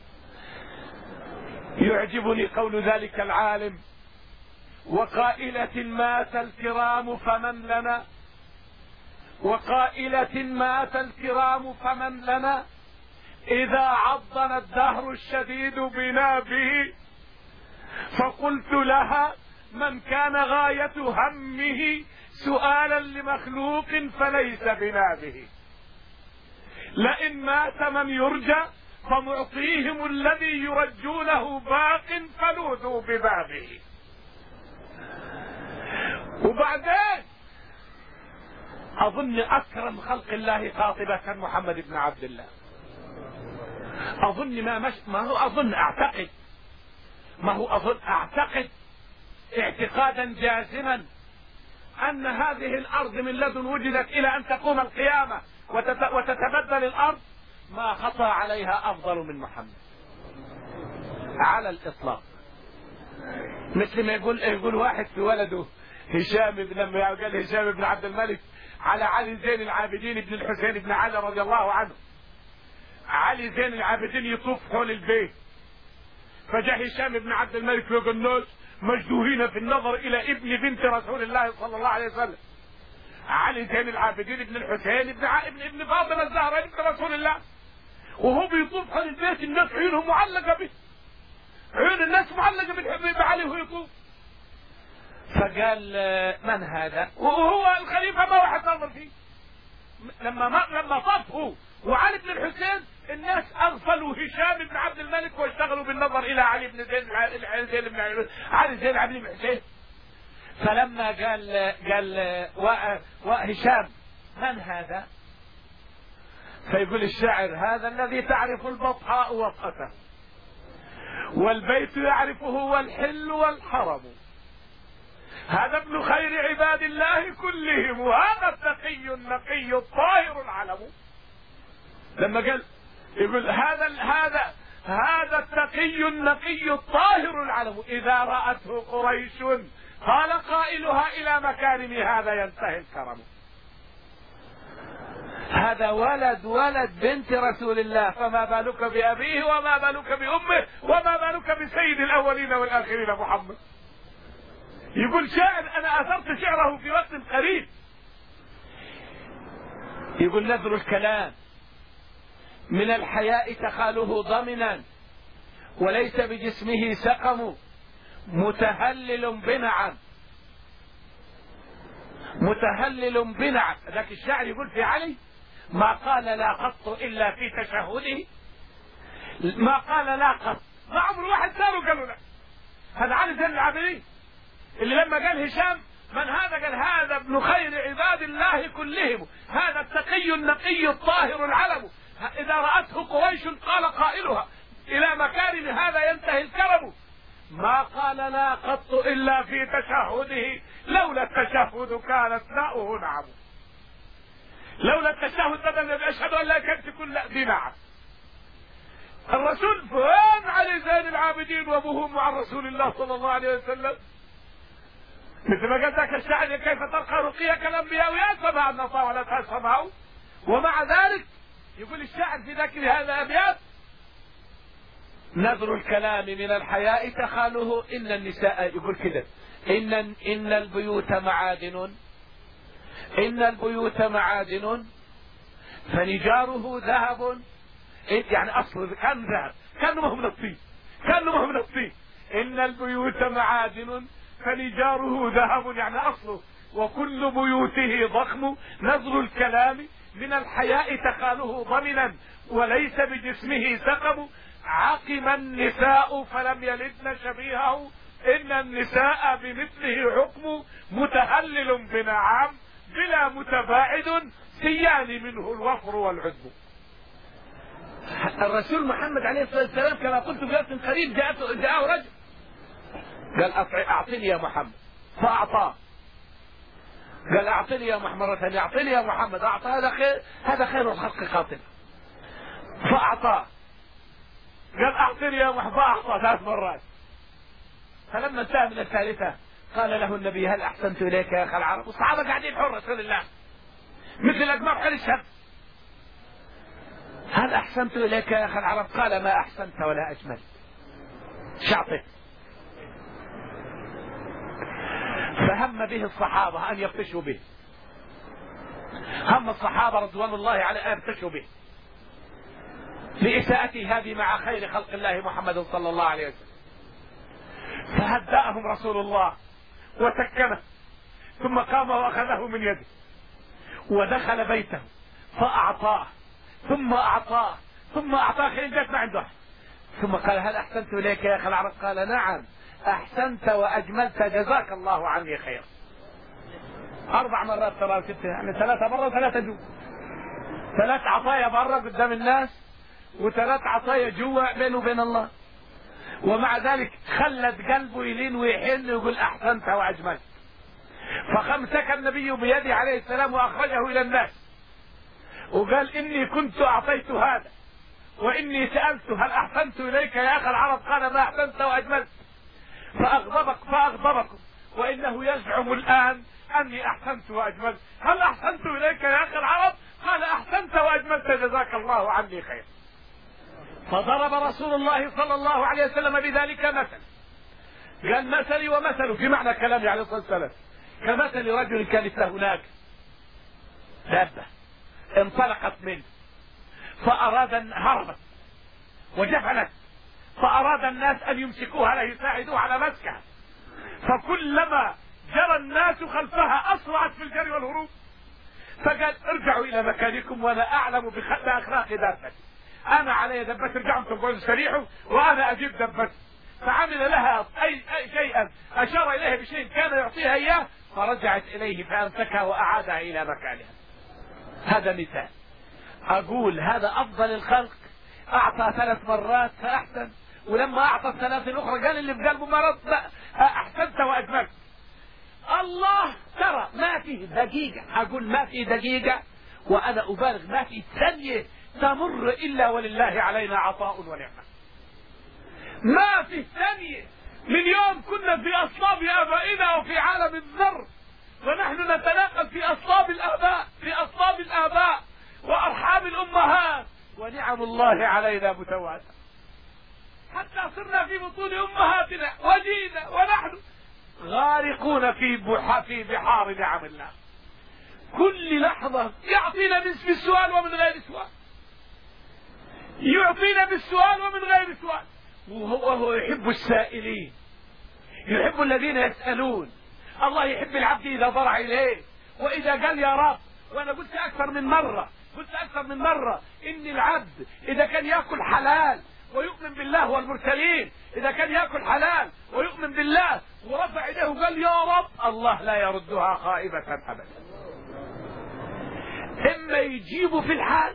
يعجبني قول ذلك العالم: وقائلة مات الكرام فمن لنا، وقائلة مات الكرام فمن لنا، إذا عضنا الدهر الشديد بنا به، فقلت لها من كان غاية همه سؤالا لمخلوق فليس بنا به، لئن مات من يرجى فمعطيهم الذي يرجونه باق فلوذوا ببابه. وبعدين أظن أكرم خلق الله خاطبة محمد بن عبد الله، أظن ما مش ما هو أظن أعتقد ما هو أظن أعتقد اعتقادا جازما أن هذه الأرض من لدن وجدت إلى أن تقوم القيامة وتتبدل الأرض ما خطى عليها أفضل من محمد على الإطلاق. مثل ما يقول يقول واحد في ولده هشام بن لما قال هشام بن عبد الملك على علي زين العابدين بن الحسين بن علي رضي الله عنه، علي زين العابدين يطوف حول البيت، فجاء هشام بن عبد الملك ويقول الناس مجدوهين في النظر إلى ابن بنت رسول الله صلى الله عليه وسلم، علي زين العابدين بن الحسين بن ابن ابن فاطمة الزهراء بنت رسول الله، وهو بيطوف حول البيت الناس عيونهم معلقة به، عيون الناس معلقة بالحبيب علي وهو يطوف. فقال من هذا؟ وهو الخليفة ما واحد نظر فيه. لما ما لما طفوا وعلي بن الحسين الناس اغفلوا هشام بن عبد الملك واشتغلوا بالنظر الى علي بن زين زين بن علي زين عبد بن الحسين. فلما قال قال وهشام من هذا؟ فيقول الشاعر هذا الذي تعرف البطحاء وطأته والبيت يعرفه والحل والحرم، هذا ابن خير عباد الله كلهم، وهذا التقي النقي الطاهر العلم. لما قال يقول هذا هذا هذا التقي النقي الطاهر العلم، إذا رأته قريش قال قائلها إلى مكارم هذا ينتهي الكرم. هذا ولد ولد بنت رسول الله، فما بالك بأبيه وما بالك بأمه وما بالك بسيد الأولين والآخرين محمد. يقول شاعر أنا أثرت شعره في وقت قريب، يقول نذر الكلام من الحياء تخاله ضمنا وليس بجسمه سقم، متهلل بنعم متهلل بنعم. ذاك الشاعر يقول في علي ما قال لا قط إلا في تشهده، ما قال لا قط، ما عمر واحد سأله قالوا لا. هذا علي زين العابدين اللي لما قال هشام من هذا قال هذا ابن خير عباد الله كلهم، هذا التقي النقي الطاهر العلم، إذا رأته قريش قال قائلها إلى مكارم هذا ينتهي الكرم، ما قال لا قط إلا في تشهده، لولا التشهد كانت لاؤه نعم. لولا التشهد بدل أشهد أن لا كانت كل دي نعم. الرسول فين علي زين العابدين وابوه مع رسول الله صلى الله عليه وسلم؟ مثل ما قال ذاك الشاعر كيف ترقى رقيك الأنبياء يا سماع النصارى ولا تسمعوا، ومع ذلك يقول الشاعر في ذكر هذا أبيات نذر الكلام من الحياء تخاله إن النساء، يقول كده إن إن البيوت معادن إن البيوت معادن فنجاره ذهب. يعني أصله كان ذهب، كانه ما هو من الطين، كانه ما هو من الطين. إن البيوت معادن فنجاره ذهب، يعني أصله وكل بيوته ضخم. نظر الكلام من الحياء تخاله ضمنا وليس بجسمه سقم. عقم النساء فلم يلدن شبيهه، إن النساء بمثله حكم. متهلل بنعام بلا متباعد، سيان منه الوفر والعذب. الرسول محمد عليه الصلاة والسلام كما قلت في وقت قريب جاءه رجل قال أعطني يا محمد فأعطاه. قال أعطني يا محمد مرة ثانية، أعطني يا محمد، أعطى. هذا خير، هذا خير الخلق قاطبة. فأعطاه. قال أعطني يا محمد، فأعطى ثلاث مرات. فلما انتهى من الثالثة قال له النبي هل أحسنت إليك يا أخي العرب؟ والصحابة قاعدين حر رسول الله مثل الأقمار حل الشمس. هل أحسنت إليك يا أخي العرب؟ قال ما أحسنت ولا أجملت. شعطه. فهم به الصحابة أن يفتشوا به، هم الصحابة رضوان الله على أن يفتشوا به لإساءته هذه مع خير خلق الله محمد صلى الله عليه وسلم. فهدأهم رسول الله وسكنه، ثم قام وأخذه من يده ودخل بيته فأعطاه، ثم أعطاه، ثم أعطاه خير جات ما عنده. ثم قال هل أحسنت إليك يا أخي العرب؟ قال نعم أحسنت وأجملت جزاك الله عني خير. أربع مرات ترى ستة، يعني ثلاثة برا وثلاثة جوا، ثلاث عطايا برا قدام الناس وثلاث عطايا جوا بينه وبين الله. ومع ذلك خلت قلبه يلين ويحن ويقول أحسنت وأجملت. فخمسك النبي بيده عليه السلام وأخرجه إلى الناس وقال إني كنت أعطيت هذا وإني سألت هل أحسنت إليك يا أخي العرب؟ قال ما أحسنت وأجملت. فأغضبك فأغضبكم وإنه يزعم الآن أني أحسنت وأجملت. هل أحسنت إليك يا أخي العرب؟ قال أحسنت وأجملت جزاك الله عني خير. فضرب رسول الله صلى الله عليه وسلم بذلك مثل، قال مثلي ومثله في معنى كلامي عليه الصلاة والسلام كمثل رجل كانت له هناك دابة انطلقت منه فأراد أن هربت وجفلت، فأراد الناس أن يمسكوها ليساعدوه على مسكها، فكلما جرى الناس خلفها أسرعت في الجري والهروب. فقال ارجعوا إلى مكانكم وأنا أعلم بأخلاق دابتي، أنا علي دبتي، ارجعوا انتم قولوا استريحوا وأنا أجيب دبتي. فعمل لها أي, أي شيئا أشار إليها بشيء كان يعطيها إياه فرجعت إليه فأمسكها وأعادها إلى مكانها. هذا مثال. أقول هذا أفضل الخلق، أعطى ثلاث مرات فأحسن، ولما أعطى الثلاث الأخرى قال اللي في قلبه مرض أحسنت وأجملت. الله ترى ما في دقيقة، أقول ما في دقيقة وأنا أبالغ، ما في ثانية تمر إلا ولله علينا عطاء ونعمة. ما في ثانية من يوم كنا في أصلاب آبائنا وفي عالم الذر ونحن نتناقل في أصلاب الآباء، في أصلاب الآباء وأرحام الأمهات، ونعم الله علينا متواترة حتى صرنا في بطون أمهاتنا وجينا ونحن غارقون في بحار في بحار نعم الله. كل لحظة يعطينا بالسؤال ومن غير سؤال، يعطينا بالسؤال ومن غير سؤال. وهو هو يحب السائلين، يحب الذين يسألون. الله يحب العبد إذا ضرع إليه وإذا قال يا رب. وأنا قلت أكثر من مرة قلت أكثر من مرة إن العبد إذا كان يأكل حلال ويؤمن بالله والمرسلين، إذا كان يأكل حلال ويؤمن بالله ورفع إليه وقال يا رب، الله لا يردها خائبة أبدا. إما يجيب في الحال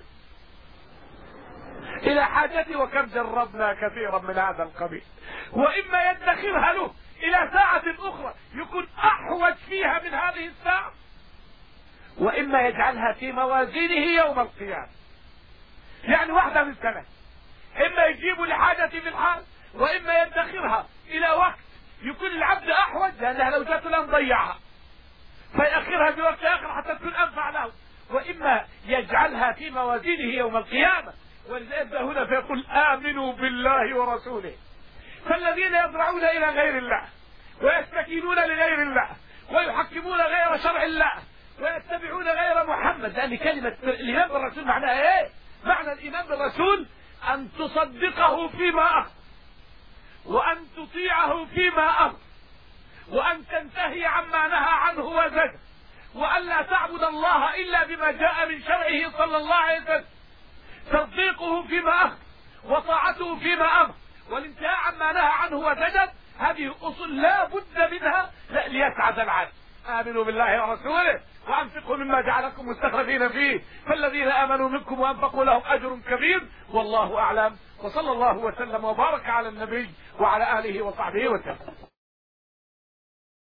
إلى حاجته وكم جربنا كثيرا من هذا القبيل، وإما يدخرها له إلى ساعة أخرى يكون أحوج فيها من هذه الساعة، وإما يجعلها في موازينه يوم القيامة. يعني واحدة من ثلاث، إما يجيب لحاجته في الحال، وإما يدخرها إلى وقت يكون العبد أحوج، لأنها لو جاءت له نضيعها فيأخرها بوقت آخر حتى تكون أنفع له، وإما يجعلها في موازينه يوم القيامة. ولذلك هنا فيقول آمنوا بالله ورسوله. فالذين يضرعون إلى غير الله ويستكينون لغير الله ويحكمون غير شرع الله ويتبعون محمد، لأن كلمة الإيمان بالرسول معناها إيه؟ معنى الإيمان بالرسول أن تصدقه فيما أخبر، وأن تطيعه فيما أمر، وأن تنتهي عما نهى عنه وزجر، وأن لا تعبد الله إلا بما جاء من شرعه صلى الله عليه وسلم. تصديقه فيما أخبر وطاعته فيما أمر والانتهاء عما نهى عنه وزجر، هذه أصول لا بد منها ليسعد العبد. آمنوا بالله ورسوله وأنفقوا مما جعلكم مستخلفين فيه، فالذين آمنوا منكم وأنفقوا لهم أجر كبير، والله أعلم. وصلى الله وسلم وبارك على النبي وعلى آله وصحبه وسلم.